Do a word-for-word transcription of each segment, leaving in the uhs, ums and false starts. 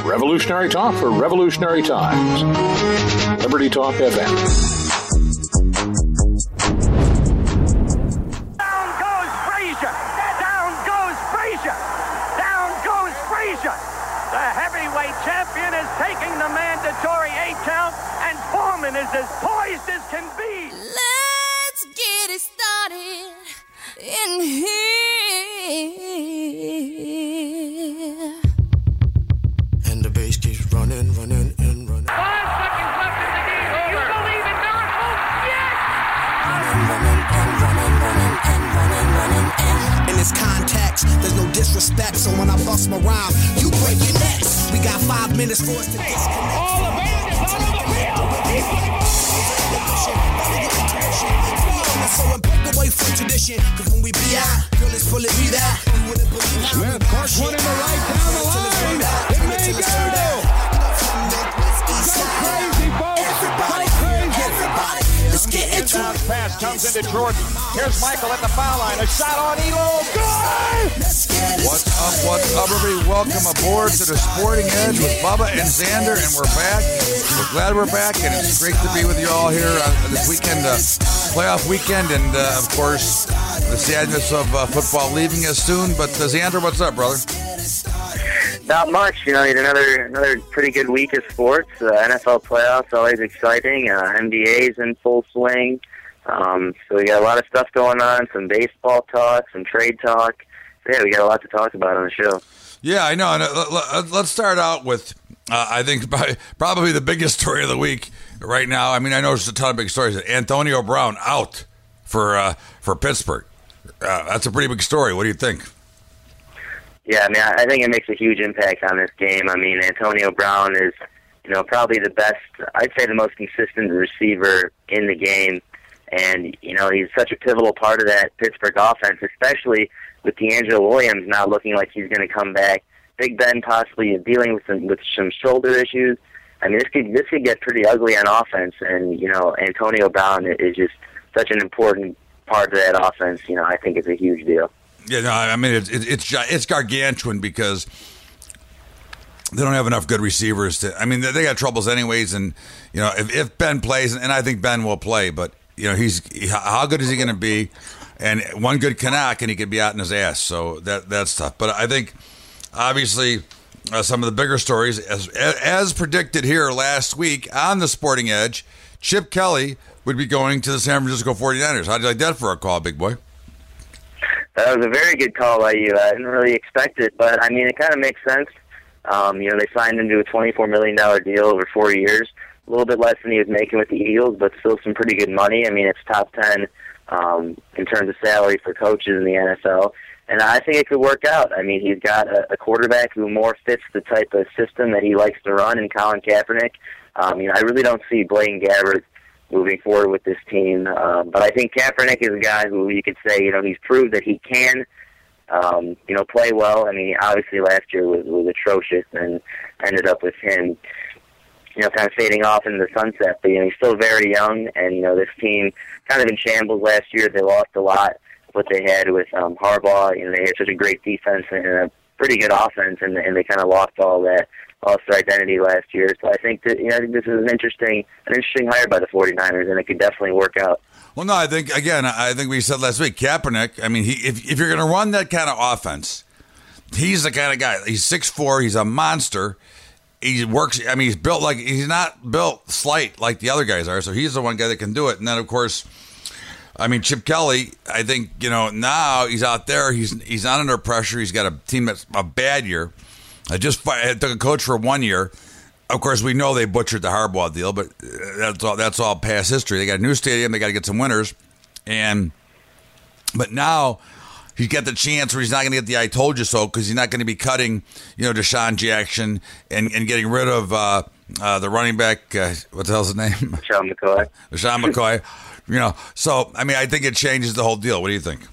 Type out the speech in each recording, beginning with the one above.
Revolutionary talk for revolutionary times. Liberty Talk F M. Down goes Frazier! Down goes Frazier! Down goes Frazier! The heavyweight champion is taking the mandatory eight count, and Foreman is as poised as can be. Let's get it started in here. And the bass keeps running, running, and running. Five seconds left in the game. You believe it not? Oh, yes! Running, running, and running, running, and running, running, and. In this context, there's no disrespect, so when I bust my rhyme, you break your necks. We got five minutes for us to disconnect. All the band is out on the field. So and break away from tradition, cause when we be out, girl, it's fully be that. Smith, court one in the right, down the line. It may go. Go crazy, folks. Go crazy. Everybody, let's get into it. Pass comes into Jordan. Here's Michael at the foul line. A shot on Elo. Good! What's up, what's up, everybody? Welcome aboard to the Sporting Edge with Bubba and Xander, and we're back. We're glad we're back, and it's great to be with you all here on this weekend, uh, playoff weekend, and, uh, of course, the sadness of uh, football leaving us soon. But, uh, Xander, what's up, brother? Not much, you know. It's another another pretty good week of sports. Uh, N F L playoffs always exciting. Uh, N B A's in full swing. Um, so we got a lot of stuff going on. Some baseball talk, some trade talk. So yeah, we got a lot to talk about on the show. Yeah, I know. And uh, let's start out with, uh, I think, probably the biggest story of the week right now. I mean, I know there's a ton of big stories. Antonio Brown out for uh, for Pittsburgh. Uh, that's a pretty big story. What do you think? Yeah, I mean, I think it makes a huge impact on this game. I mean, Antonio Brown is, you know, probably the best, I'd say the most consistent receiver in the game. And, you know, he's such a pivotal part of that Pittsburgh offense, especially with DeAngelo Williams not looking like he's going to come back. Big Ben possibly dealing with some, with some shoulder issues. I mean, this could, this could get pretty ugly on offense. And, you know, Antonio Brown is just such an important part of that offense. You know, I think it's a huge deal. Yeah, no, I mean, it's it's it's gargantuan because they don't have enough good receivers to. I mean, they got troubles anyways, and you know, if, if Ben plays, and I think Ben will play, but you know, he's how good is he going to be? And one good Canuck, and he could be out in his ass. So that that's tough. But I think obviously uh, some of the bigger stories, as as predicted here last week on the Sporting Edge, Chip Kelly would be going to the San Francisco forty-niners. How'd you like that for a call, big boy? That was a very good call by you. I didn't really expect it, but, I mean, it kind of makes sense. Um, you know, they signed him to a twenty-four million dollars deal over four years, a little bit less than he was making with the Eagles, but still some pretty good money. I mean, it's top ten um, in terms of salary for coaches in the N F L, and I think it could work out. I mean, he's got a, a quarterback who more fits the type of system that he likes to run in Colin Kaepernick. Um, you know, I really don't see Blaine Gabbert moving forward with this team. Um, but I think Kaepernick is a guy who you could say, you know, he's proved that he can, um, you know, play well. I mean, obviously last year was, was atrocious and ended up with him, you know, kind of fading off into the sunset. But, you know, he's still very young, and, you know, this team kind of in shambles last year. They lost a lot of what they had with um, Harbaugh. You know, they had such a great defense and a pretty good offense, and, and they kind of lost all that. Lost their identity last year. So I think that, you know, I think this is an interesting an interesting hire by the forty-niners, and it could definitely work out. Well, no, I think, again, I think we said last week, Kaepernick, I mean, he, if, if you're going to run that kind of offense, he's the kind of guy. He's six foot four. He's a monster. He works, I mean, he's built like, he's not built slight like the other guys are, so he's the one guy that can do it. And then, of course, I mean, Chip Kelly, I think, you know, now he's out there. He's he's not under pressure. He's got a team that's a bad year. I just I took a coach for one year. Of course, we know they butchered the Harbaugh deal, but that's all that's all past history. They got a new stadium. They got to get some winners. And but now he's got the chance where he's not going to get the I told you so because he's not going to be cutting, you know, Deshaun Jackson and, and getting rid of uh, uh, the running back. Uh, what the hell's his name? Sean McCoy. Sean McCoy. You know, so, I mean, I think it changes the whole deal. What do you think?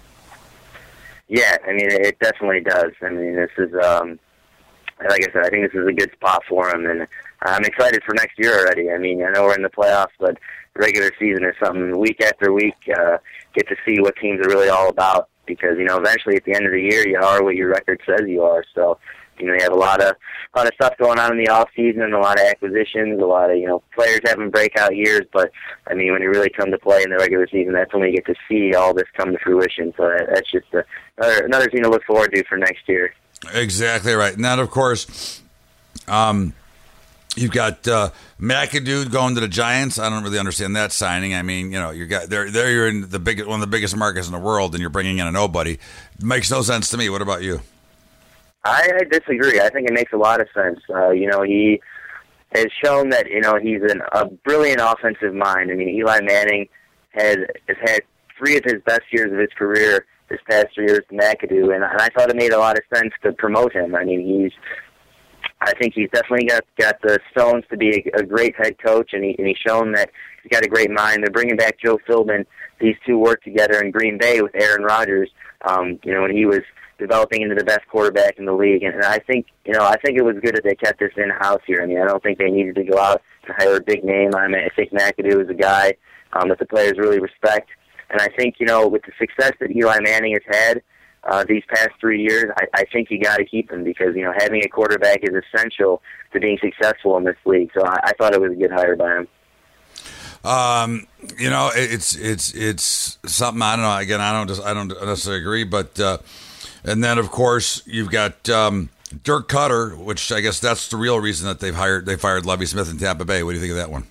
Yeah, I mean, it definitely does. I mean, this is... Um, Like I said, I think this is a good spot for him, and I'm excited for next year already. I mean, I know we're in the playoffs, but regular season is something week after week, uh, get to see what teams are really all about because, you know, eventually at the end of the year, you are what your record says you are. So you know, they have a lot of a lot of stuff going on in the off season, and a lot of acquisitions, a lot of you know players having breakout years. But I mean, when you really come to play in the regular season, that's when you get to see all this come to fruition. So that, that's just a, another another thing to look forward to for next year. Exactly right. And that, of course, um, you've got uh, McAdoo going to the Giants. I don't really understand that signing. I mean, you know, you got there. There, you're in the big one of the biggest markets in the world, and you're bringing in a nobody. Makes no sense to me. What about you? I, I disagree. I think it makes a lot of sense. Uh, you know, he has shown that you know he's an, a brilliant offensive mind. I mean, Eli Manning has has had three of his best years of his career this past three years to McAdoo, and, and I thought it made a lot of sense to promote him. I mean, he's I think he's definitely got got the stones to be a, a great head coach, and, he, and he's shown that he's got a great mind. They're bringing back Joe Philbin. These two worked together in Green Bay with Aaron Rodgers. Um, you know, when he was developing into the best quarterback in the league, and, and I think you know I think it was good that they kept this in house here. I mean, I don't think they needed to go out to hire a big name. I mean, I think McAdoo is a guy um, that the players really respect, and I think you know with the success that Eli Manning has had uh, these past three years, I, I think you got to keep him because you know having a quarterback is essential to being successful in this league. So I, I thought it was a good hire by him. Um, you know, it's it's it's something I don't know. Again, I don't just I don't necessarily agree, but uh, and then of course you've got um, Dirk Cutter, which I guess that's the real reason that they've hired they fired Lovie Smith in Tampa Bay. What do you think of that one?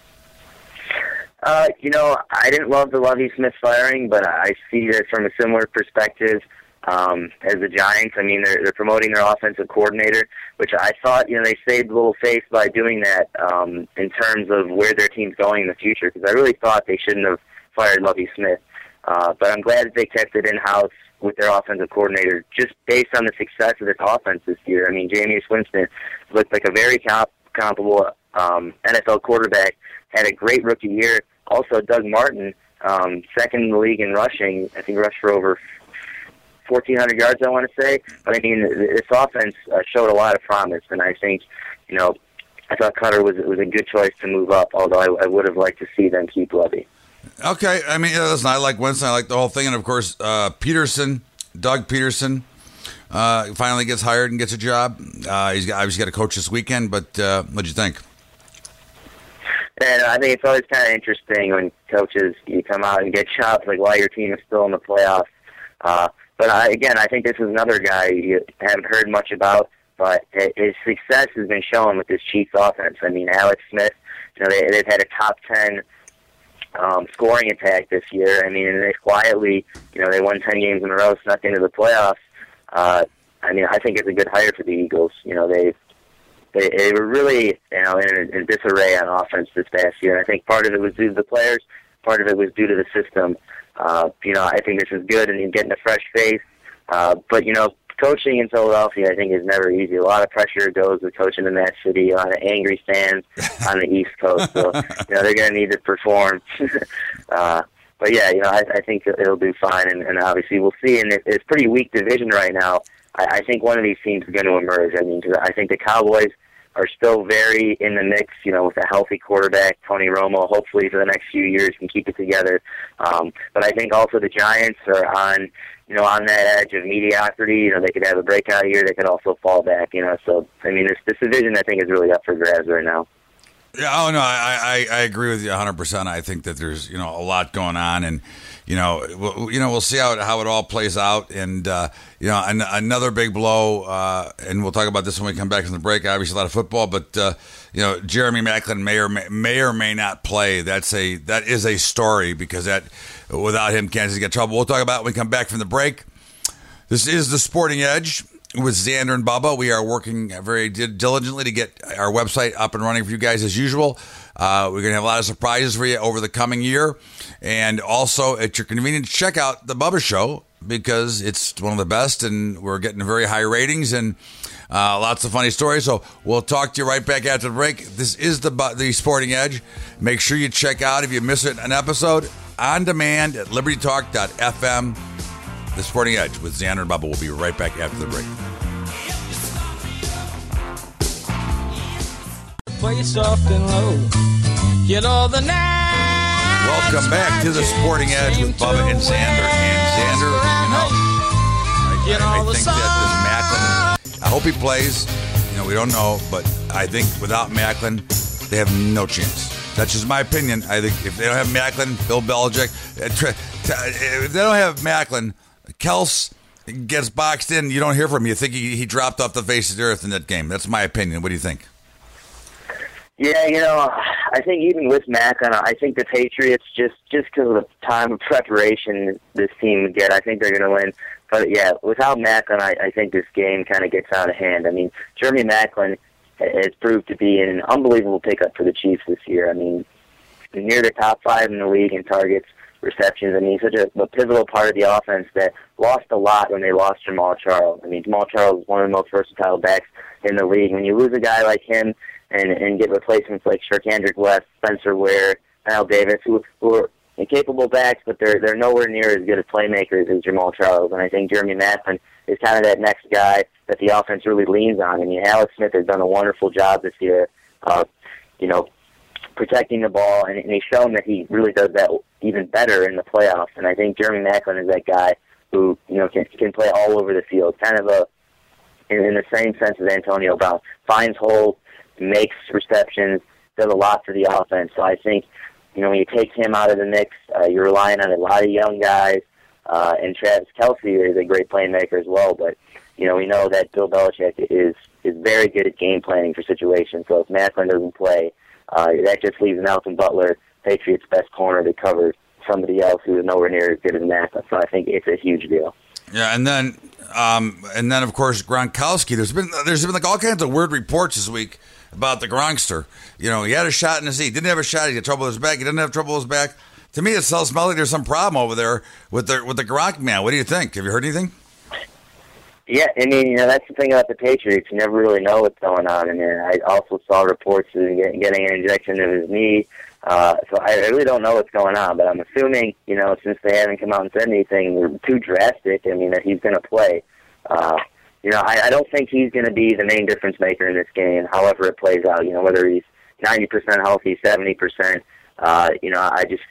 Uh, you know, I didn't love the Lovie Smith firing, but I see this from a similar perspective um, as the Giants. I mean, they're, they're promoting their offensive coordinator, which I thought, you know, they saved a little face by doing that um, in terms of where their team's going in the future, because I really thought they shouldn't have fired Lovie Smith. Uh, but I'm glad that they kept it in-house with their offensive coordinator, just based on the success of this offense this year. I mean, Jameis Winston looked like a very comp- comparable um, N F L quarterback, had a great rookie year. Also, Doug Martin, um, second in the league in rushing. I think rushed for over fourteen hundred yards, I want to say. But, I mean, this offense uh, showed a lot of promise, and I think, you know, I thought Cutter was was a good choice to move up, although I, I would have liked to see them keep Lovie. Okay, I mean, listen, I like Winston, I like the whole thing, and of course, uh, Peterson, Doug Peterson, uh, finally gets hired and gets a job. Uh, he's got, obviously got a coach this weekend, but uh, what'd you think? And I think it's always kind of interesting when coaches, you come out and get jobs like while your team is still in the playoffs. Uh, but I, again, I think this is another guy you haven't heard much about, but his success has been shown with this Chiefs offense. I mean, Alex Smith, you know, they, they've had a top ten um, scoring attack this year. I mean, and they quietly, you know, they won ten games in a row, snuck into the playoffs. Uh, I mean, I think it's a good hire for the Eagles. You know, they they, they were really, you know, in, in disarray on offense this past year. And I think part of it was due to the players, part of it was due to the system. Uh, you know, I think this is good, and you're getting a fresh face. Uh, but, you know, coaching in Philadelphia, I think, is never easy. A lot of pressure goes with coaching in that city, a lot of angry fans on the East Coast. So, you know, they're going to need to perform. uh, but, yeah, you know, I, I think it'll do fine, and, and obviously we'll see. And it, it's a pretty weak division right now. I, I think one of these teams is going to emerge. I mean, 'cause I think the Cowboys are still very in the mix, you know, with a healthy quarterback, Tony Romo, hopefully for the next few years can keep it together. Um, but I think also the Giants are on, you know, on that edge of mediocrity. You know, they could have a breakout year. They could also fall back, you know. So, I mean, this, this division, I think, is really up for grabs right now. Yeah, oh, no, I, I, I agree with you one hundred percent. I think that there's, you know, a lot going on, and, you know, we'll, you know, we'll see how it, how it all plays out. And, uh, you know, an, another big blow, uh, and we'll talk about this when we come back from the break. Obviously, a lot of football, but, uh, you know, Jeremy Maclin may or may, may or may not play. That's a that is a story, because that without him, Kansas City get trouble. We'll talk about it when we come back from the break. This is the Sporting Edge with Xander and Bubba. We are working very diligently to get our website up and running for you guys as usual. Uh, we're going to have a lot of surprises for you over the coming year. And also, at your convenience, check out The Bubba Show, because it's one of the best, and we're getting very high ratings and uh, lots of funny stories. So we'll talk to you right back after the break. This is the, the Sporting Edge. Make sure you check out, if you miss it, an episode on demand at liberty talk dot f m. The Sporting Edge with Xander and Bubba. We'll be right back after the break. Play soft and low. Get all the night. Welcome back to the Sporting Edge with Bubba and Xander. And Xander, you know, I, I, I think that this Macklin, I hope he plays. You know, we don't know, but I think without Macklin, they have no chance. That's just my opinion. I think if they don't have Macklin, Bill Belichick, if they don't have Macklin, Kels gets boxed in. You don't hear from him. You think he, he dropped off the face of the earth in that game. That's my opinion. What do you think? Yeah, you know, I think even with Macklin, I think the Patriots, just just because of the time of preparation this team would get, I think they're going to win. But, yeah, without Macklin, I, I think this game kind of gets out of hand. I mean, Jeremy Macklin has proved to be an unbelievable pickup for the Chiefs this year. I mean, near the top five in the league in targets, receptions. I mean, such a, a pivotal part of the offense that lost a lot when they lost Jamal Charles. I mean, Jamal Charles is one of the most versatile backs in the league. When you lose a guy like him and, and get replacements like Sharkhandrick West, Spencer Ware, Al Davis, who, who are capable backs, but they're they're nowhere near as good as playmakers as Jamal Charles. And I think Jeremy Macklin is kind of that next guy that the offense really leans on. I mean, Alex Smith has done a wonderful job this year, uh, you know, protecting the ball, and, and he's shown that he really does that even better in the playoffs. And I think Jeremy Macklin is that guy who, you know, can can play all over the field, kind of a in, in the same sense as Antonio Brown, finds holes, makes receptions, does a lot for the offense. So I think, you know, when you take him out of the mix, uh, you're relying on a lot of young guys, uh, and Travis Kelce is a great playmaker as well. But, you know, we know that Bill Belichick is is very good at game planning for situations. So if Macklin doesn't play, uh, that just leaves Malcolm Butler, Patriots' best corner, to cover somebody else who is nowhere near as good as Macklin. So I think it's a huge deal. Yeah, and then, um, and then of course Gronkowski. There's been there's been like all kinds of weird reports this week about the Gronkster. You know, he had a shot in his knee, didn't have a shot. He had trouble with his back. He didn't have trouble with his back. To me, it smells like there's some problem over there with the with the Gronk man. What do you think? Have you heard anything? Yeah, I mean, you know, that's the thing about the Patriots. You never really know what's going on. And I also saw reports of him getting an injection of his knee. Uh, so I really don't know what's going on. But I'm assuming, you know, since they haven't come out and said anything too drastic, I mean, that he's going to play. Uh, you know, I, I don't think he's going to be the main difference maker in this game, however it plays out. You know, whether he's ninety percent healthy, seventy percent. Uh, you know, I just...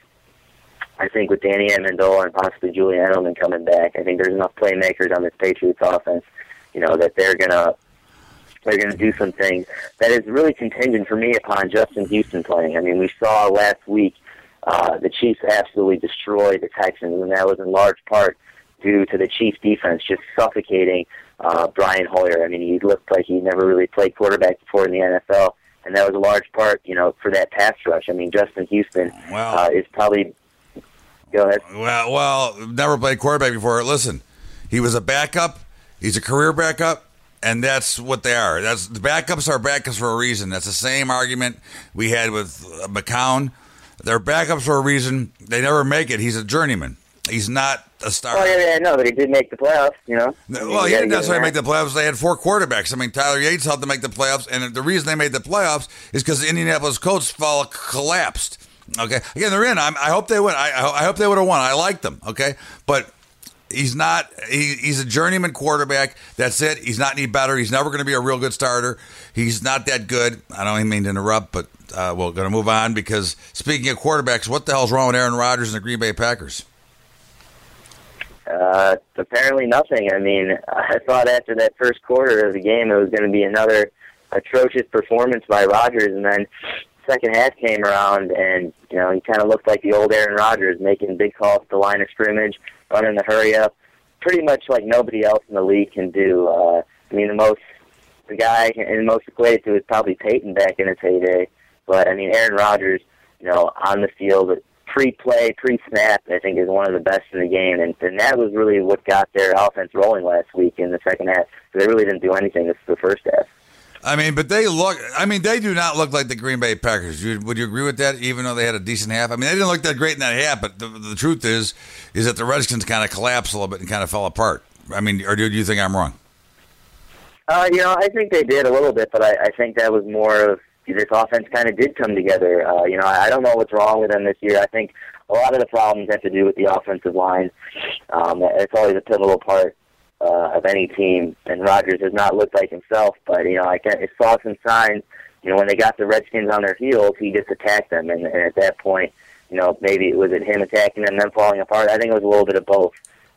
I think with Danny Amendola and possibly Julian Edelman coming back, I think there's enough playmakers on this Patriots offense, you know, that they're gonna they're gonna do some things that is really contingent for me upon Justin Houston playing. I mean, we saw last week uh, the Chiefs absolutely destroy the Texans, and that was in large part due to the Chiefs defense just suffocating uh, Brian Hoyer. I mean, he looked like he never really played quarterback before in the N F L, and that was a large part, you know, for that pass rush. I mean, Justin Houston wow. uh, is probably. Go ahead. Well, well, never played quarterback before. Listen, he was a backup. He's a career backup, and that's what they are. That's the backups are backups for a reason. That's the same argument we had with uh, McCown. They're backups for a reason. They never make it. He's a journeyman. He's not a star. Oh, yeah, yeah, no, but he did make the playoffs, you know. Well, he didn't necessarily make the playoffs. They had four quarterbacks. I mean, Tyler Yates helped them make the playoffs, and the reason they made the playoffs is because the Indianapolis Colts fall collapsed. Okay, again, they're in. I'm, I hope they win. I, I hope they would have won. I like them. Okay, but he's not. He, he's a journeyman quarterback. That's it. He's not any better. He's never going to be a real good starter. He's not that good. I don't even mean to interrupt, but uh, we're going to move on because speaking of quarterbacks, what the hell's wrong with Aaron Rodgers and the Green Bay Packers? Uh, apparently nothing. I mean, I thought after that first quarter of the game it was going to be another atrocious performance by Rodgers, and then second half came around, and you know he kind of looked like the old Aaron Rodgers, making big calls to the line of scrimmage, running the hurry up, pretty much like nobody else in the league can do. Uh, I mean, the most the guy and most equated to is probably Peyton back in his heyday, but I mean Aaron Rodgers, you know, on the field, pre-play, pre-snap, I think is one of the best in the game, and, and that was really what got their offense rolling last week in the second half. So they really didn't do anything this the first half. I mean, but they look, I mean, they do not look like the Green Bay Packers. You, would you agree with that, even though they had a decent half? I mean, they didn't look that great in that half, but the, the truth is, is that the Redskins kind of collapsed a little bit and kind of fell apart. I mean, or do you think I'm wrong? Uh, you know, I think they did a little bit, but I, I think that was more of this offense kind of did come together. Uh, you know, I, I don't know what's wrong with them this year. I think a lot of the problems have to do with the offensive line. Um, it's always a pivotal part Uh, of any team, and Rodgers has not looked like himself, but, you know, I, I saw some signs, you know, when they got the Redskins on their heels, he just attacked them, and, and at that point, you know, maybe it was it him attacking them, them falling apart. I think it was a little bit of both.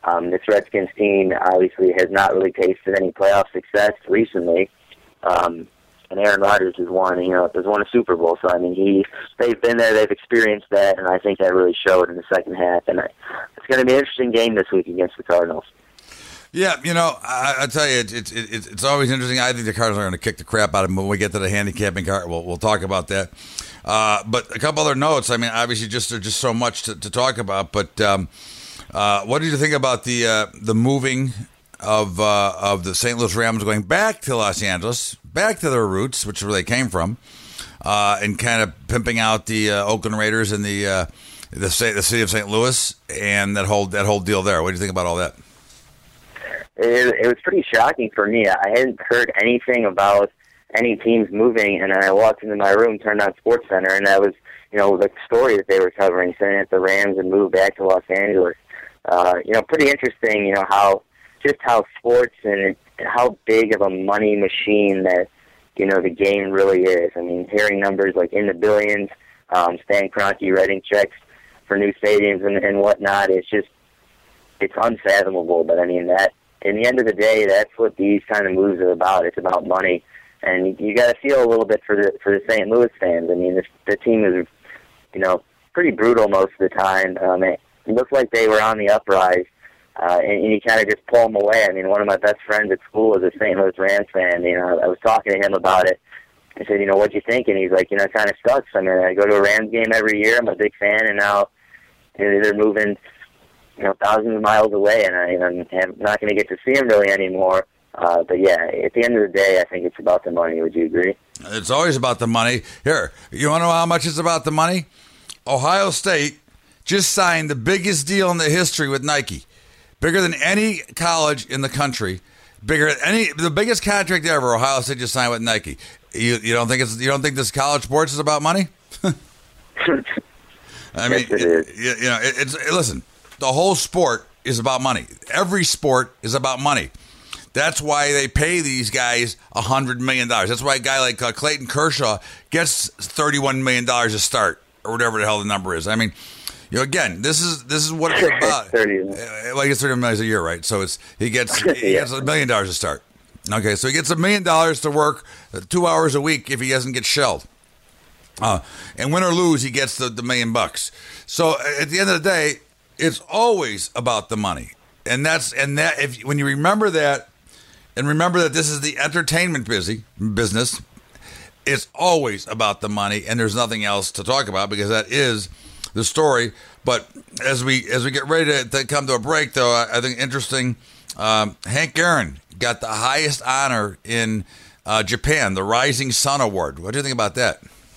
Um, this Redskins team obviously has not really tasted any playoff success recently. Um, and Aaron Rodgers has won, you know, has won a Super Bowl. So, I mean, he they've been there, they've experienced that, and I think that really showed in the second half. And I, it's going to be an interesting game this week against the Cardinals. Yeah, you know, I, I tell you, it's it, it, it's always interesting. I think the Cardinals are going to kick the crap out of them. When we get to the handicapping card, we'll we'll talk about that. Uh, but a couple other notes. I mean, obviously, just there's just so much to, to talk about. But um, uh, what did you think about the uh, the moving of uh, of the Saint Louis Rams going back to Los Angeles, back to their roots, which is where they came from, uh, and kind of pimping out the uh, Oakland Raiders and the uh, the the city of Saint Louis and that whole that whole deal there? What do you think about all that? It, it was pretty shocking for me. I hadn't heard anything about any teams moving, and then I walked into my room, turned on SportsCenter, and that was, you know, the story that they were covering, saying that the Rams had moved back to Los Angeles. Uh, you know, pretty interesting, you know, how, just how sports and how big of a money machine that, you know, the game really is. I mean, hearing numbers like in the billions, um, Stan Kroenke writing checks for new stadiums and, and whatnot, it's just, it's unfathomable. But, I mean, that, in the end of the day, that's what these kind of moves are about. It's about money. And you got to feel a little bit for the for the Saint Louis fans. I mean, this, the team is, you know, pretty brutal most of the time. Um, it looked like they were on the uprise, uh, and, and you kind of just pull them away. I mean, one of my best friends at school was a Saint Louis Rams fan. You know, I was talking to him about it. I said, you know, what'd you think? And he's like, you know, it kind of sucks. I mean, I go to a Rams game every year. I'm a big fan, and now you know, they're moving, you know, thousands of miles away, and I, I'm not going to get to see them really anymore. Uh, but yeah, at the end of the day, I think it's about the money. Would you agree? It's always about the money. Here, you want to know how much it's about the money? Ohio State just signed the biggest deal in the history with Nike, bigger than any college in the country, bigger than any the biggest contract ever. Ohio State just signed with Nike. You you don't think it's you don't think this college sports is about money? I mean, yes, it is. You, you know, it, it's it, listen. The whole sport is about money. Every sport is about money. That's why they pay these guys one hundred million dollars. That's why a guy like uh, Clayton Kershaw gets thirty-one million dollars a start, or whatever the hell the number is. I mean, you know, again, this is this is what it's about. thirty. Well, he gets thirty million dollars a year, right? So it's he gets he yeah. gets a million dollars a start. Okay, so he gets a million dollars to work two hours a week if he doesn't get shelled. Uh, and win or lose, he gets the, the million bucks. So at the end of the day, it's always about the money. And that's and that if when you remember that, and remember that this is the entertainment busy business, it's always about the money, and there's nothing else to talk about because that is the story. But as we as we get ready to, to come to a break, though, I, I think interesting. Um, Hank Aaron got the highest honor in uh, Japan, the Rising Sun Award. What do you think about that?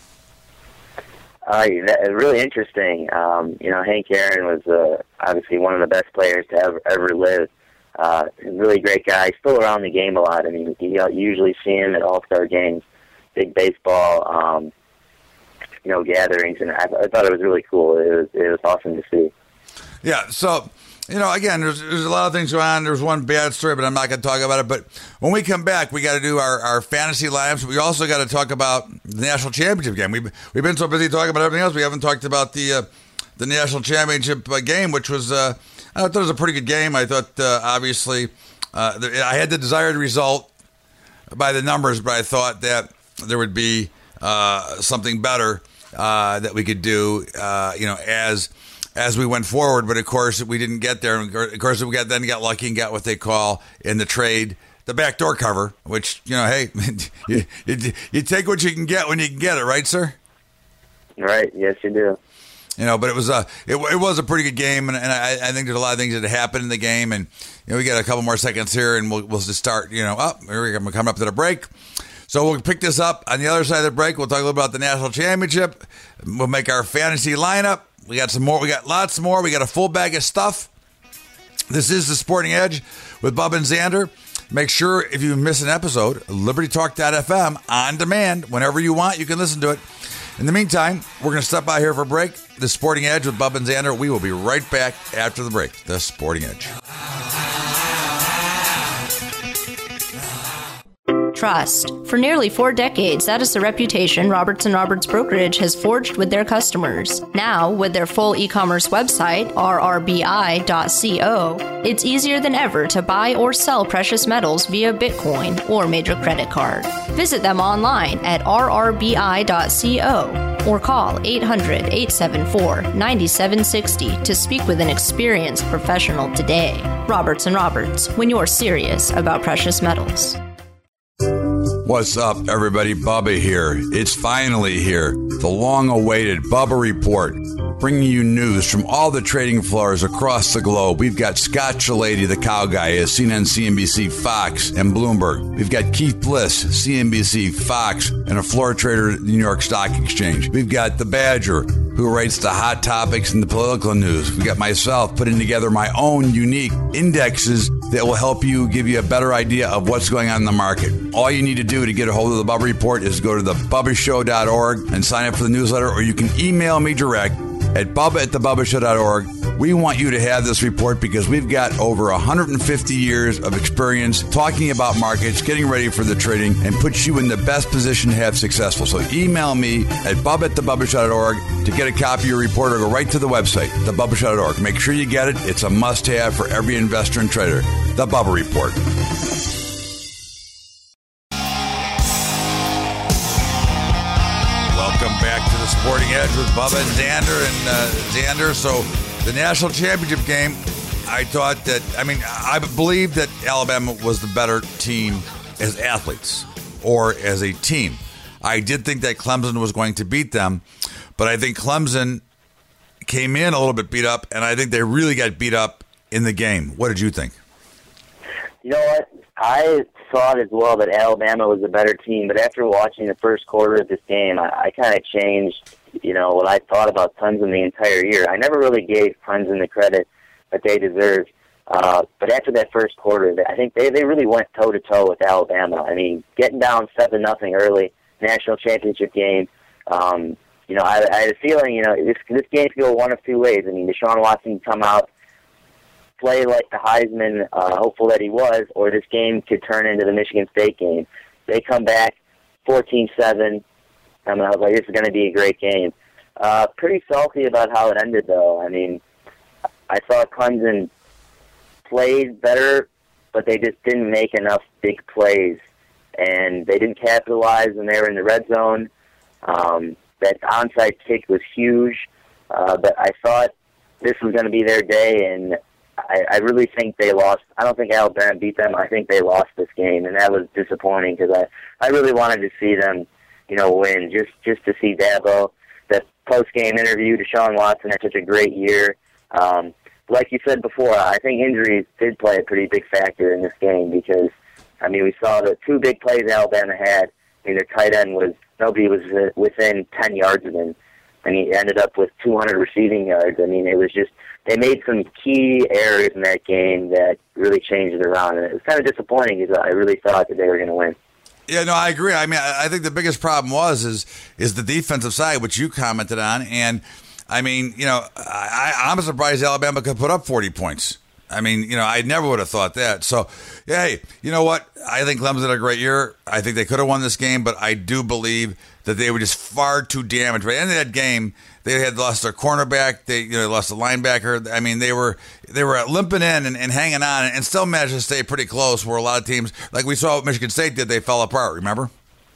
Uh, that, really interesting. Um, you know, Hank Aaron was uh, obviously one of the best players to ever ever live. Uh, really great guy. Still around the game a lot. I mean, you usually see him at All-Star games, big baseball, um, you know, gatherings, and I, I thought it was really cool. It was it was awesome to see. Yeah. So, you know, again, there's there's a lot of things going on. There's one bad story, but I'm not going to talk about it. But when we come back, we got to do our, our fantasy lineups. We also got to talk about the national championship game. We've we've been so busy talking about everything else, we haven't talked about the uh, the national championship uh, game, which was. Uh, I thought it was a pretty good game. I thought, uh, obviously, uh, I had the desired result by the numbers, but I thought that there would be uh, something better uh, that we could do, uh, you know, as as we went forward. But of course, we didn't get there. And of course, we got then got lucky and got what they call in the trade the backdoor cover, which, you know, hey, you, you, you take what you can get when you can get it, right, sir? Right. Yes, you do. You know, but it was a it, it was a pretty good game, and, and I, I think there's a lot of things that happened in the game, and you know we got a couple more seconds here, and we'll we'll just start. You know, up oh, here we're coming up to the break, so we'll pick this up on the other side of the break. We'll talk a little about the national championship. We'll make our fantasy lineup. We got some more. We got lots more. We got a full bag of stuff. This is the Sporting Edge with Bub and Xander. Make sure if you miss an episode, Liberty Talk dot f m on demand whenever you want. You can listen to it. In the meantime, we're going to step by here for a break. The Sporting Edge with Bub and Xander. We will be right back after the break. The Sporting Edge. trust. For nearly four decades, that is the reputation Roberts and Roberts Brokerage has forged with their customers. Now, with their full e-commerce website, r r b i dot co, it's easier than ever to buy or sell precious metals via Bitcoin or major credit card. Visit them online at r r b i dot co or call eight hundred, eight seven four, nine seven six zero to speak with an experienced professional today. Roberts and Roberts, when you're serious about precious metals. What's up, everybody? Bubba here. It's finally here. The long-awaited Bubba Report, bringing you news from all the trading floors across the globe. We've got Scott Chilady, the cow guy, as C N N, C N B C, Fox, and Bloomberg. We've got Keith Bliss, C N B C, Fox, and a floor trader at the New York Stock Exchange. We've got the Badger, who writes the hot topics and the political news. We got myself putting together my own unique indexes that will help you, give you a better idea of what's going on in the market. All you need to do to get a hold of the Bubba Report is go to the bubba show dot org and sign up for the newsletter, or you can email me direct at bubba at the bubba show dot org. We want you to have this report because we've got over one hundred fifty years of experience talking about markets, getting ready for the trading, and puts you in the best position to have successful. So email me at bubba at the bubba show dot org to get a copy of your report, or go right to the website, the bubba show dot org. Make sure you get it. It's a must-have for every investor and trader. The Bubba Report. Welcome back to the Sporting Edge with Bubba and Xander. And uh, Xander, so the national championship game, I thought that, I mean, I believe that Alabama was the better team as athletes or as a team. I did think that Clemson was going to beat them, but I think Clemson came in a little bit beat up, and I think they really got beat up in the game. What did you think? You know what? I thought as well that Alabama was a better team, but after watching the first quarter of this game, I, I kind of changed, you know, what I thought about Clemson the entire year. I never really gave Clemson the credit that they deserved, uh, but after that first quarter, I think they, they really went toe-to-toe with Alabama. I mean, getting down seven nothing early, national championship game, um, you know, I, I had a feeling, you know, this, this game could go one of two ways. I mean, Deshaun Watson come out, play like the Heisman uh, hopeful that he was, or this game could turn into the Michigan State game. They come back fourteen seven. I mean, I was like, this is going to be a great game. Uh, pretty salty about how it ended, though. I mean, I thought Clemson played better, but they just didn't make enough big plays, and they didn't capitalize when they were in the red zone. Um, that onside kick was huge, uh, but I thought this was going to be their day, and I, I really think they lost. I don't think Alabama beat them. I think they lost this game, and that was disappointing because I, I really wanted to see them, you know, win. Just just to see Dabo. That post-game interview, Deshaun Watson had such a great year. Um, like you said before, I think injuries did play a pretty big factor in this game because, I mean, we saw the two big plays Alabama had. I mean, their tight end was, nobody was within ten yards of him, and he ended up with two hundred receiving yards. I mean, it was just, they made some key errors in that game that really changed it around, and it was kind of disappointing because I really thought that they were going to win. Yeah, no, I agree. I mean, I think the biggest problem was is is the defensive side, which you commented on, and I mean, you know, I, I'm surprised Alabama could put up forty points. I mean, you know, I never would have thought that. So, yeah, hey, you know what? I think Clemson had a great year. I think they could have won this game, but I do believe that they were just far too damaged. By the end of that game, they had lost their cornerback. They, you know, lost a linebacker. I mean, they were they were limping in and, and hanging on, and still managed to stay pretty close. Where a lot of teams, like we saw what Michigan State did, they fell apart. Remember?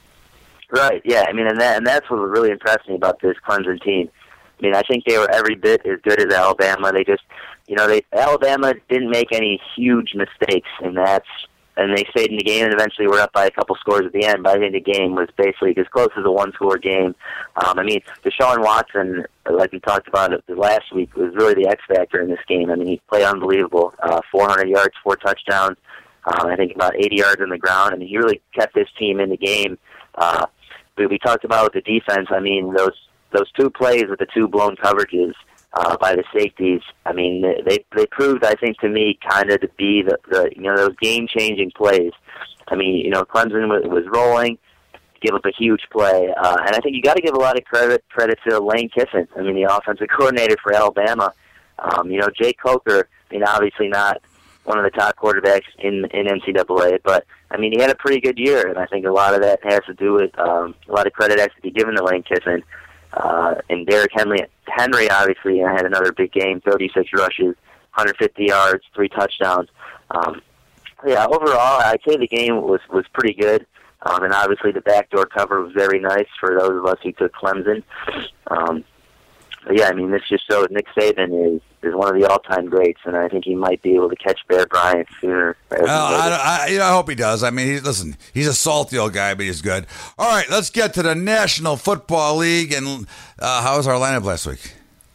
Right. Yeah. I mean, and that and that's what really impressed me about this Clemson team. I mean, I think they were every bit as good as Alabama. They just, you know, they Alabama didn't make any huge mistakes, and that's and they stayed in the game and eventually were up by a couple scores at the end. But I think the game was basically as close as a one-score game. Um, I mean, Deshaun Watson, like we talked about it last week, was really the X factor in this game. I mean, he played unbelievable. Uh, four hundred yards, four touchdowns. Um, I think about eighty yards on the ground. I mean, he really kept this team in the game. Uh, but we talked about the defense. I mean, those those two plays with the two blown coverages uh, by the safeties. I mean, they they proved, I think, to me, kind of to be the, the you know those game changing plays. I mean, you know, Clemson was, was rolling, give up a huge play, uh, and I think you got to give a lot of credit credit to Lane Kiffin. I mean, the offensive coordinator for Alabama. Um, you know, Jay Coker. I mean, obviously not one of the top quarterbacks in in N C double A. But I mean, he had a pretty good year, and I think a lot of that has to do with um, a lot of credit has to be given to Lane Kiffin. Uh, and Derrick Henry, Henry obviously had another big game, thirty-six rushes, one hundred fifty yards, three touchdowns. Um, yeah, overall, I'd say the game was, was pretty good. Um, and obviously the backdoor cover was very nice for those of us who took Clemson. Um, but yeah, I mean, this just shows Nick Saban is, is one of the all-time greats, and I think he might be able to catch Bear Bryant sooner. Well, I, I, you know, I hope he does. I mean, he, listen, he's a salty old guy, but he's good. All right, let's get to the National Football League. And uh, how was our lineup last week?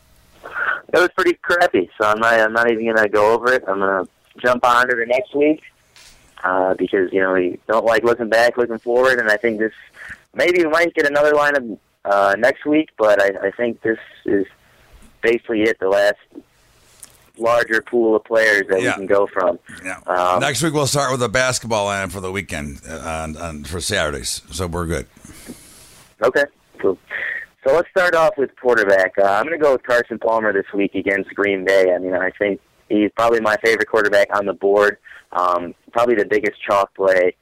It was pretty crappy, so I'm not, I'm not even going to go over it. I'm going to jump on to the next week uh, because, you know, we don't like looking back, looking forward, and I think this maybe we might get another lineup uh, next week, but I, I think this is basically it, the last larger pool of players that yeah. we can go from. Yeah. Um, Next week we'll start with a basketball lineup for the weekend uh, on, on, for Saturdays, so we're good. Okay, cool. So let's start off with quarterback. Uh, I'm going to go with Carson Palmer this week against Green Bay. I mean, I think he's probably my favorite quarterback on the board, um, probably the biggest chalk play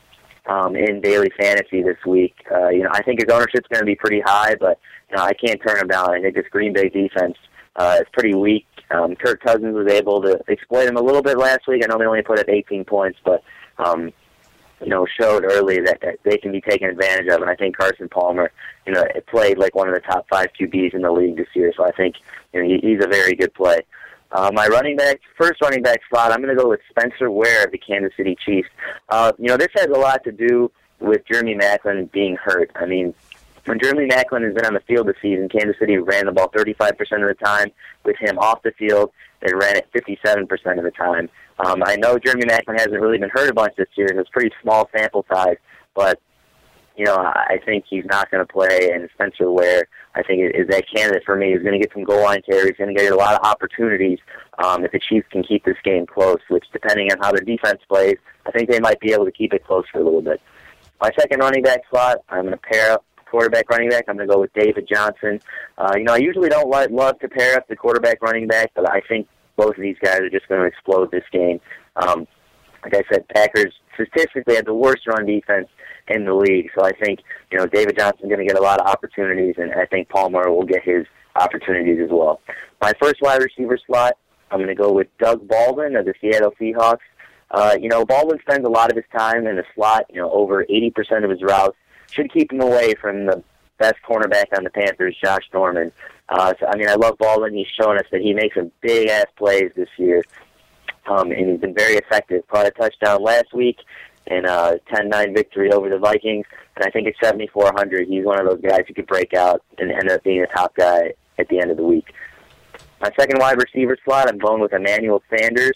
um, in daily fantasy this week. Uh, you know, I think his ownership's going to be pretty high, but you know, I can't turn him down. I think this Green Bay defense uh, is pretty weak. Um, Kirk Cousins was able to exploit him a little bit last week. I know they only put up eighteen points, but um, you know, showed early that, that they can be taken advantage of. And I think Carson Palmer, you know, played like one of the top five Q Bs in the league this year. So I think you know he, he's a very good play. Uh, my running back, first running back slot, I'm going to go with Spencer Ware of the Kansas City Chiefs. Uh, you know, this has a lot to do with Jeremy Maclin being hurt. I mean, when Jeremy Maclin has been on the field this season, Kansas City ran the ball thirty-five percent of the time. With him off the field, they ran it fifty-seven percent of the time. Um, I know Jeremy Maclin hasn't really been hurt a bunch this year. It's a pretty small sample size, but you know, I think he's not going to play, and Spencer Ware, I think, is that candidate for me. He's going to get some goal line carries, he's going to get a lot of opportunities um, if the Chiefs can keep this game close, which, depending on how their defense plays, I think they might be able to keep it close for a little bit. My second running back slot, I'm going to pair up quarterback running back. I'm going to go with David Johnson. Uh, you know, I usually don't like, love to pair up the quarterback running back, but I think both of these guys are just going to explode this game. Um, like I said, Packers statistically have the worst run defense in the league, so I think you know David Johnson's going to get a lot of opportunities, and I think Palmer will get his opportunities as well. My first wide receiver slot, I'm going to go with Doug Baldwin of the Seattle Seahawks. Uh, you know, Baldwin spends a lot of his time in the slot. You know, over eighty percent of his routes. Should keep him away from the best cornerback on the Panthers, Josh Norman. Uh, so, I mean, I love Baldwin. He's shown us that he makes some big-ass plays this year, um, and he's been very effective. Caught a touchdown last week in a ten nine victory over the Vikings, and I think at seventy-four hundred, he's one of those guys who could break out and end up being a top guy at the end of the week. My second wide receiver slot, I'm going with Emmanuel Sanders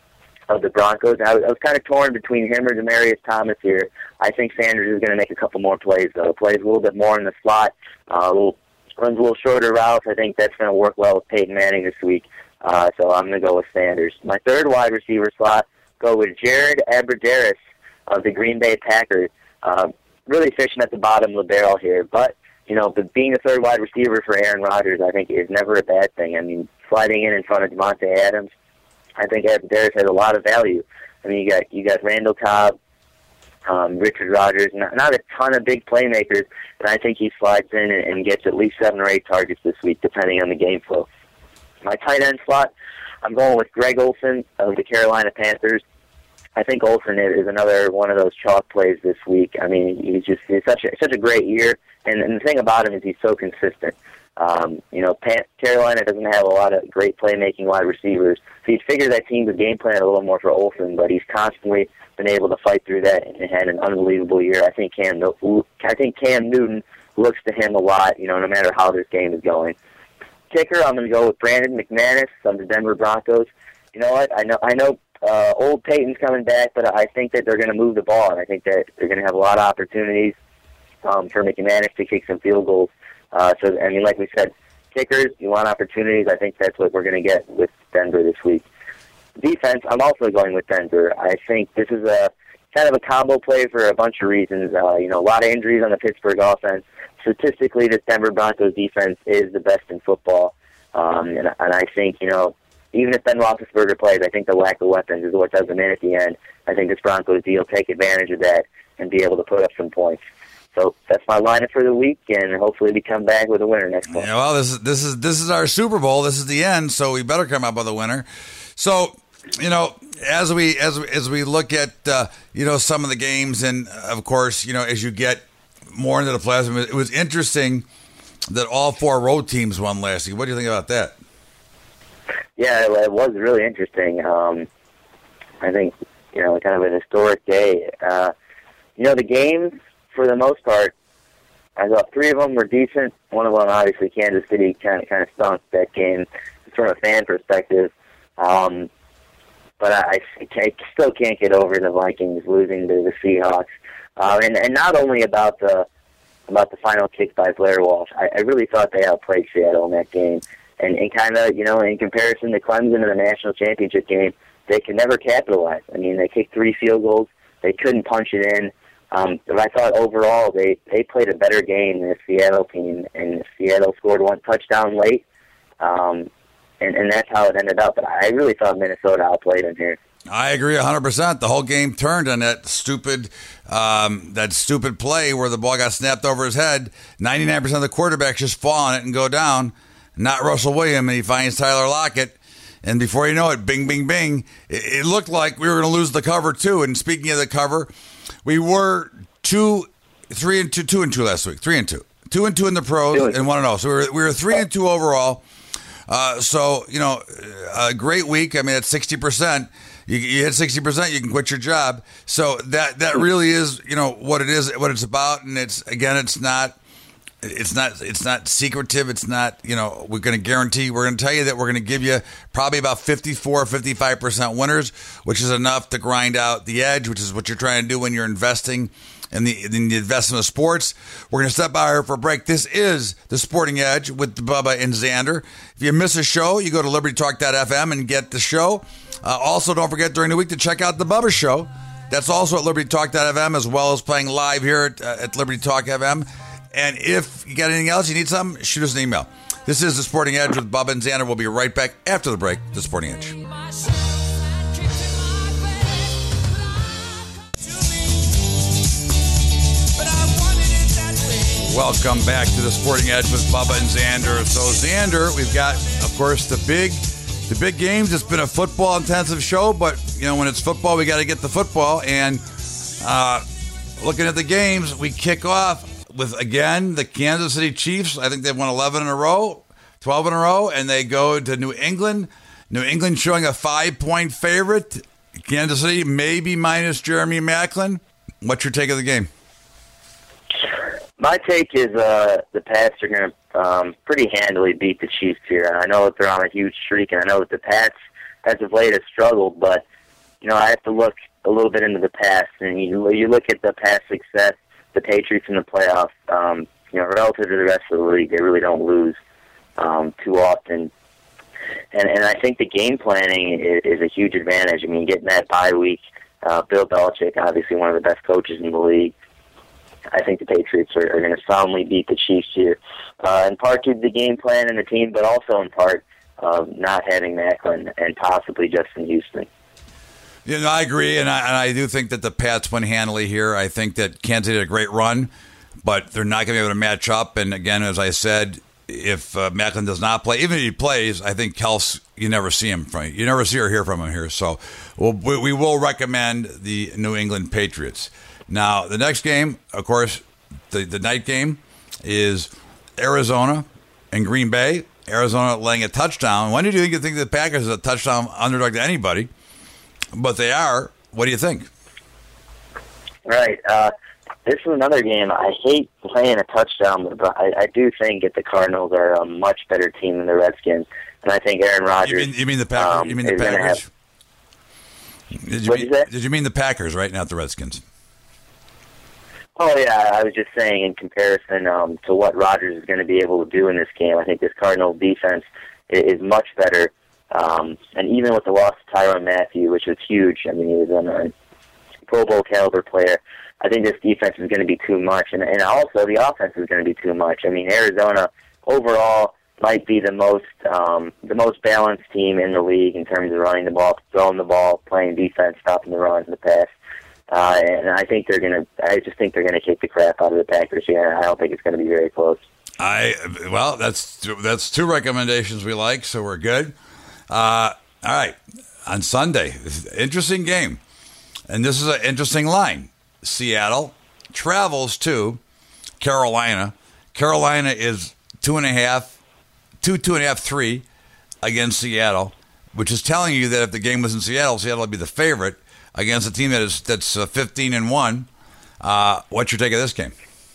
of the Broncos. I was, I was kind of torn between him or Demaryius Thomas here. I think Sanders is going to make a couple more plays, though. Plays a little bit more in the slot, uh, a little, runs a little shorter routes. I think that's going to work well with Peyton Manning this week. Uh, so I'm going to go with Sanders. My third wide receiver slot, go with Jared Abbrederis of the Green Bay Packers. Uh, really fishing at the bottom of the barrel here, but you know, but being a third wide receiver for Aaron Rodgers, I think, is never a bad thing. I mean, sliding in in front of Devontae Adams, I think Abbrederis has a lot of value. I mean, you got you got Randall Cobb, um, Richard Rodgers, not, not a ton of big playmakers, but I think he slides in and, and gets at least seven or eight targets this week, depending on the game flow. My tight end slot, I'm going with Greg Olsen of the Carolina Panthers. I think Olsen is another one of those chalk plays this week. I mean, he's just he's such a such a great year, and, and the thing about him is he's so consistent. Um, you know, Pan- Carolina doesn't have a lot of great playmaking wide receivers, so you'd figure that team would game plan a little more for Olsen, but he's constantly been able to fight through that and had an unbelievable year. I think Cam, I think Cam Newton looks to him a lot, you know, no matter how this game is going. Kicker, I'm going to go with Brandon McManus of the Denver Broncos. You know what? I know, I know. Uh, old Peyton's coming back, but I think that they're going to move the ball, and I think that they're going to have a lot of opportunities um, for McManus to kick some field goals. Uh, so, I mean, like we said, kickers, you want opportunities. I think that's what we're going to get with Denver this week. Defense, I'm also going with Denver. I think this is a kind of a combo play for a bunch of reasons. Uh, you know, a lot of injuries on the Pittsburgh offense. Statistically, this Denver Broncos defense is the best in football. Um, and, and I think, you know, even if Ben Roethlisberger plays, I think the lack of weapons is what does them in at the end. I think this Broncos deal will take advantage of that and be able to put up some points. So that's my lineup for the week, and hopefully we come back with a winner next month. Yeah, well, this is this is this is our Super Bowl. This is the end, so we better come up with a winner. So, you know, as we as as we look at uh, you know some of the games, and of course, you know, as you get more into the playoffs, it was interesting that all four road teams won last week. What do you think about that? Yeah, it was really interesting. Um, I think you know, kind of an historic day. Uh, you know, the games, for the most part, I thought three of them were decent. One of them, obviously, Kansas City kind of kind of stunk that game from a fan perspective. Um, but I, I still can't get over the Vikings losing to the Seahawks, uh, and and not only about the about the final kick by Blair Walsh. I, I really thought they outplayed Seattle in that game, and and kind of you know in comparison to Clemson in the national championship game, they could never capitalize. I mean, they kicked three field goals, they couldn't punch it in. Um, but I thought overall they, they played a better game than the Seattle team, and Seattle scored one touchdown late, um, and, and that's how it ended up. But I really thought Minnesota outplayed them here. I agree one hundred percent. The whole game turned on that stupid um, that stupid play where the ball got snapped over his head. ninety-nine percent of the quarterbacks just fall on it and go down, not Russell Williams, and he finds Tyler Lockett. And before you know it, bing, bing, bing, it, it looked like we were going to lose the cover, too. And speaking of the cover, we were two, three and two, two and two last week. Three and two, two and two in the pros, and one and zero. So we were we were three and two overall. Uh, so you know, a great week. I mean, at sixty percent, you, you hit sixty percent, you can quit your job. So that that really is you know what it is, what it's about. And it's again, it's not. It's not it's not secretive. It's not, you know, we're going to guarantee, we're going to tell you that we're going to give you probably about fifty-four, fifty-five percent winners, which is enough to grind out the edge, which is what you're trying to do when you're investing in the, in the investment of sports. We're going to step out here for a break. This is the Sporting Edge with Bubba and Xander. If you miss a show, you go to liberty talk dot f m and get the show. Uh, also, don't forget during the week to check out the Bubba Show. That's also at liberty talk dot f m, as well as playing live here at, uh, at Liberty Talk F M. And if you got anything else, you need something, shoot us an email. This is The Sporting Edge with Bubba and Xander. We'll be right back after the break. The Sporting Edge. Welcome back to The Sporting Edge with Bubba and Xander. So, Xander, we've got, of course, the big the big games. It's been a football-intensive show, but, you know, when it's football, we got to get the football. And uh, looking at the games, we kick off with, again, the Kansas City Chiefs. I think they've won eleven in a row, twelve in a row, and they go to New England. New England showing a five-point favorite. Kansas City maybe minus Jeremy Maclin. What's your take of the game? My take is uh, the Pats are going to um, pretty handily beat the Chiefs here. I know that they're on a huge streak, and I know that the Pats, as of late, have struggled, but you know I have to look a little bit into the past, and you, you look at the past success. The Patriots in the playoffs, um, you know, relative to the rest of the league, they really don't lose um, too often. And and I think the game planning is, is a huge advantage. I mean, getting that bye week, uh, Bill Belichick, obviously one of the best coaches in the league. I think the Patriots are, are going to soundly beat the Chiefs here, uh, in part due to the game plan and the team, but also in part of not having Maclin and possibly Justin Houston. You know, I agree, and I, and I do think that the Pats win handily here. I think that Kansas City did a great run, but they're not going to be able to match up. And again, as I said, if uh, Maclin does not play, even if he plays, I think Kels, you never see him from you never see or hear from him here. So we'll, we, we will recommend the New England Patriots. Now, the next game, of course, the, the night game is Arizona and Green Bay. Arizona laying a touchdown. When did you think you think the Packers is a touchdown underdog to anybody? But they are. What do you think? Right. Uh, this is another game. I hate playing a touchdown, but I, I do think that the Cardinals are a much better team than the Redskins. And I think Aaron Rodgers. You mean, you mean the Packers? Um, you mean the Packers? Have, did, you what mean, did you say? did you mean the Packers, right? Not the Redskins? Oh, yeah. I was just saying in comparison um, to what Rodgers is going to be able to do in this game, I think this Cardinals defense is, is much better. Um, and even with the loss of Tyrann Mathieu, which was huge, I mean, he was a Pro Bowl caliber player, I think this defense is going to be too much. And, and also, the offense is going to be too much. I mean, Arizona, overall, might be the most um, the most balanced team in the league in terms of running the ball, throwing the ball, playing defense, stopping the runs in the pass. Uh, and I think they're gonna. I just think they're gonna kick the crap out of the Packers here. I don't think it's gonna be very close. I well, that's that's two recommendations we like, so we're good. Uh, all right, on Sunday, interesting game, and this is an interesting line. Seattle travels to Carolina. Carolina is two and a half, two two and a half, three against Seattle, which is telling you that if the game was in Seattle, Seattle would be the favorite against a team that is that's uh, fifteen and one. Uh, what's your take of this game?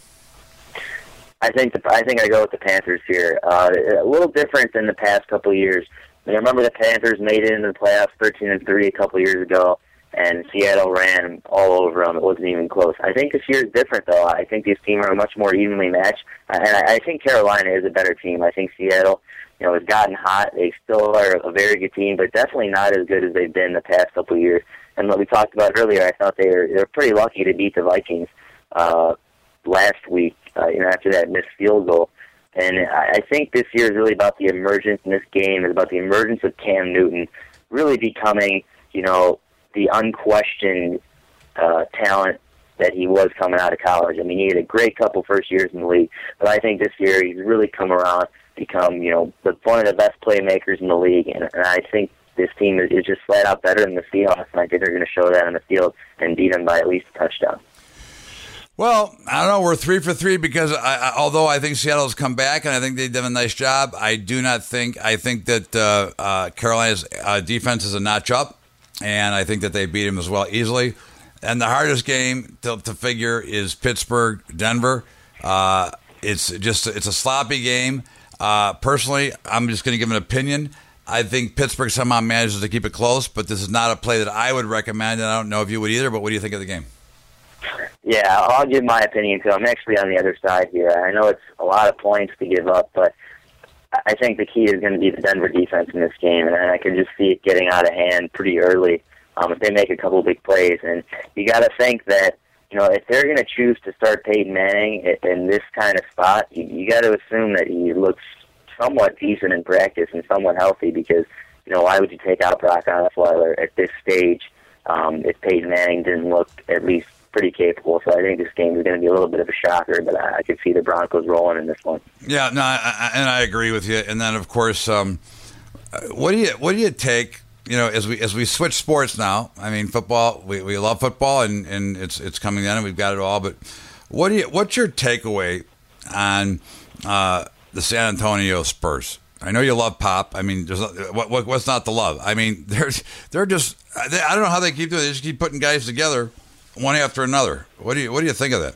I think the, I think I go with the Panthers here. Uh, a little different than the past couple of years. I, mean, I remember the Panthers made it into the playoffs thirteen and three a couple of years ago, and Seattle ran all over them. It wasn't even close. I think this year is different, though. I think these teams are much more evenly matched, and I, I think Carolina is a better team. I think Seattle, you know, has gotten hot. They still are a very good team, but definitely not as good as they've been the past couple of years. And what we talked about earlier, I thought they were they were pretty lucky to beat the Vikings uh, last week. Uh, you know, after that missed field goal. And I, I think this year is really about the emergence in this game. It's about the emergence of Cam Newton really becoming, you know, the unquestioned uh, talent that he was coming out of college. I mean, he had a great couple first years in the league, but I think this year he's really come around, become, you know, the, one of the best playmakers in the league. And, and I think this team is, is just flat out better than the Seahawks, and I think they're going to show that on the field and beat them by at least a touchdown. Well, I don't know. We're three for three because I, I, although I think Seattle's come back and I think they've done a nice job, I do not think I think that uh, uh, Carolina's uh, defense is a notch up, and I think that they beat him as well easily. And the hardest game to, to figure is Pittsburgh Denver. Uh, it's just it's a sloppy game. Uh, personally, I'm just going to give an opinion. I think Pittsburgh somehow manages to keep it close, but this is not a play that I would recommend, and I don't know if you would either. But what do you think of the game? Yeah, I'll give my opinion, too. I'm actually on the other side here. I know it's a lot of points to give up, but I think the key is going to be the Denver defense in this game, and I can just see it getting out of hand pretty early um, if they make a couple of big plays. And you got to think that, you know, if they're going to choose to start Peyton Manning in this kind of spot, you, you got to assume that he looks somewhat decent in practice and somewhat healthy because, you know, why would you take out Brock Osweiler at this stage um, if Peyton Manning didn't look at least pretty capable? So I think this game is going to be a little bit of a shocker, but I, I could see the Broncos rolling in this one. Yeah, no, I, I, and I agree with you. And then, of course, um, what do you what do you take? You know, as we as we switch sports now. I mean, football. We, we love football, and, and it's it's coming in, and we've got it all. But what do you what's your takeaway on uh, the San Antonio Spurs? I know you love Pop. I mean, there's not, what, what what's not to love? I mean, they're they're just. They, I don't know how they keep doing it. They just keep putting guys together, one after another. What do you what do you think of that?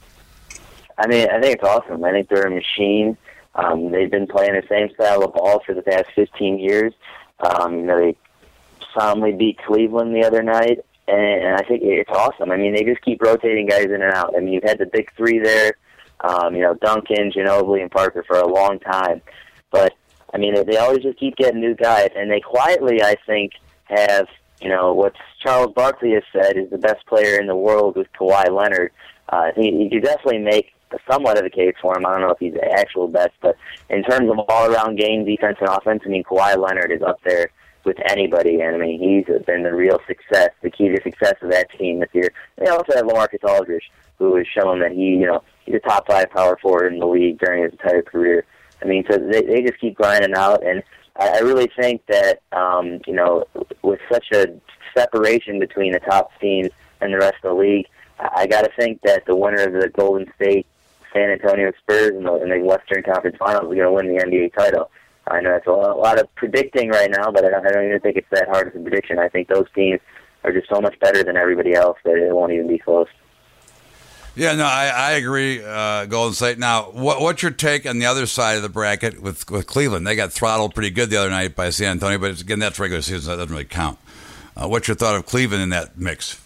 I mean, I think it's awesome. I think they're a machine. Um, they've been playing the same style of ball for the past fifteen years. Um, you know, they soundly beat Cleveland the other night, and, and I think it's awesome. I mean, they just keep rotating guys in and out. I mean, you've had the big three there, um, you know, Duncan, Ginobili, and Parker for a long time. But, I mean, they, they always just keep getting new guys, and they quietly, I think, have, you know, what Charles Barkley has said is the best player in the world with Kawhi Leonard. Uh, I think you could definitely make somewhat of a case for him. I don't know if he's the actual best, but in terms of all-around game, defense, and offense, I mean, Kawhi Leonard is up there with anybody, and I mean, he's been the real success, the key to success of that team this year. They also have LaMarcus Aldridge, who has shown that he, you know, he's a top five power forward in the league during his entire career. I mean, so they, they just keep grinding out, and I, I really think that, um, you know, with such a separation between the top teams and the rest of the league, I, I got to think that the winner of the Golden State San Antonio Spurs in the, in the Western Conference Finals is going to win the N B A title. I know it's a lot of predicting right now, but I don't, I don't even think it's that hard of a prediction. I think those teams are just so much better than everybody else that it won't even be close. Yeah, no, I, I agree, uh, Golden State. Now, what, what's your take on the other side of the bracket with, with Cleveland? They got throttled pretty good the other night by San Antonio, but it's, again, that's regular season, so that doesn't really count. Uh, what's your thought of Cleveland in that mix?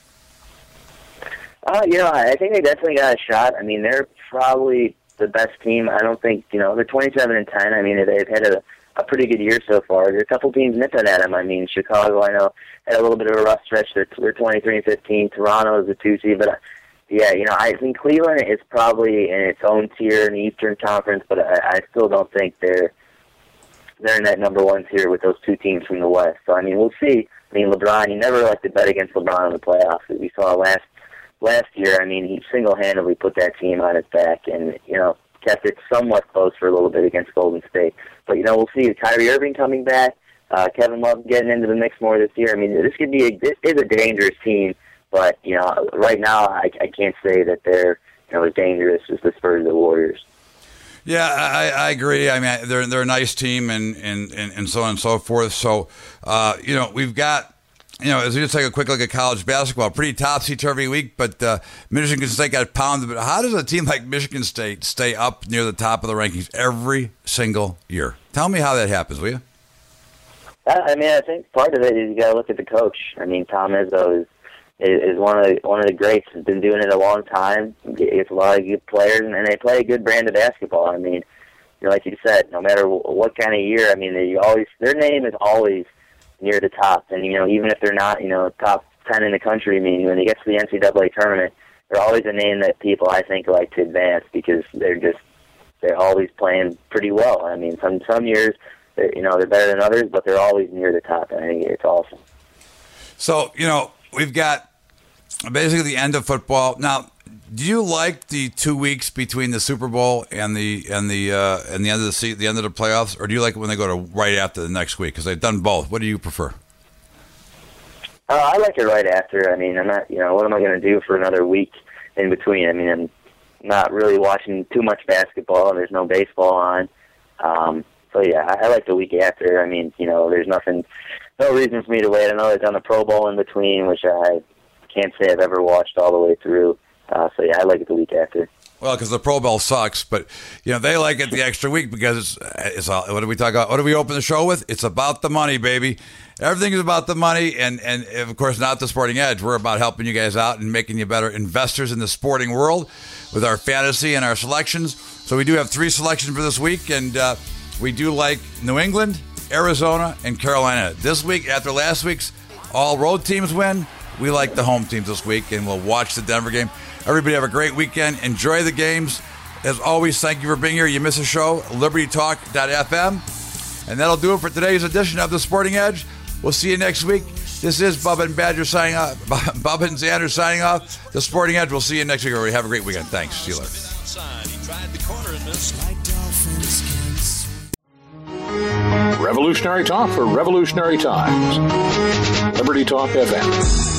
Uh, you know, I think they definitely got a shot. I mean, they're probably the best team. I don't think, you know, they're twenty-seven and ten. I mean, they've had a, a pretty good year so far. There's a couple teams nipping at them. I mean, Chicago, I know, had a little bit of a rough stretch. They're, they're twenty-three and fifteen. Toronto is a two seed, but uh, yeah, you know, I think Cleveland is probably in its own tier in the Eastern Conference, but I, I still don't think they're they're in that number one tier with those two teams from the West. So, I mean, we'll see. I mean, LeBron, you never like to bet against LeBron in the playoffs. As we saw last last year, I mean, he single-handedly put that team on his back and, you know, kept it somewhat close for a little bit against Golden State. But, you know, we'll see. Kyrie Irving coming back, uh, Kevin Love getting into the mix more this year. I mean, this could be a, this is a dangerous team. But, you know, right now I, I can't say that they're, you know, as dangerous as the Spurs or the Warriors. Yeah, I, I agree. I mean, they're they're a nice team, and and, and, and so on and so forth. So, uh, you know, we've got, you know, as we just take a quick look at college basketball, pretty topsy-turvy week, but uh, Michigan State got pounded. But how does a team like Michigan State stay up near the top of the rankings every single year? Tell me how that happens, will you? I mean, I think part of it is you got to look at the coach. I mean, Tom Izzo is is one of the one of the greats. Has been doing it a long time. It's a lot of good players, and, and they play a good brand of basketball. I mean, you know, like you said, no matter what kind of year, I mean, they always their name is always near the top. And you know, even if they're not, you know, top ten in the country, I mean, when they get to the N C double A tournament, they're always a name that people I think like to advance because they're just they're always playing pretty well. I mean, some some years, you know, they're better than others, but they're always near the top. And I think it's awesome. So, you know, we've got basically the end of football. Now, do you like the two weeks between the Super Bowl and the and the uh, and the end of the se- the end of the playoffs, or do you like it when they go to right after the next week? Because they've done both. What do you prefer? Uh, I like it right after. I mean, I'm not. You know, what am I going to do for another week in between? I mean, I'm not really watching too much basketball, and there's no baseball on. Um, so yeah, I, I like the week after. I mean, you know, there's nothing, no reason for me to wait. I know they've done the Pro Bowl in between, which I can't say I've ever watched all the way through. Uh, so yeah, I like it the week after. Well, because the Pro Bowl sucks, but you know they like it the extra week because it's, it's all, what do we talk about? What do we open the show with? It's about the money, baby. Everything is about the money, and and of course not the Sporting Edge. We're about helping you guys out and making you better investors in the sporting world with our fantasy and our selections. So we do have three selections for this week, and uh, we do like New England, Arizona, and Carolina. This week, after last week's all road teams win, we like the home teams this week, and we'll watch the Denver game. Everybody have a great weekend. Enjoy the games. As always, thank you for being here. You miss a show, liberty talk dot f m. And that'll do it for today's edition of The Sporting Edge. We'll see you next week. This is Bubba and Badger signing off. Bubba and Xander signing off. The Sporting Edge. We'll see you next week, everybody. Have a great weekend. Thanks. See you later. Revolutionary talk for revolutionary times. Liberty Talk F M.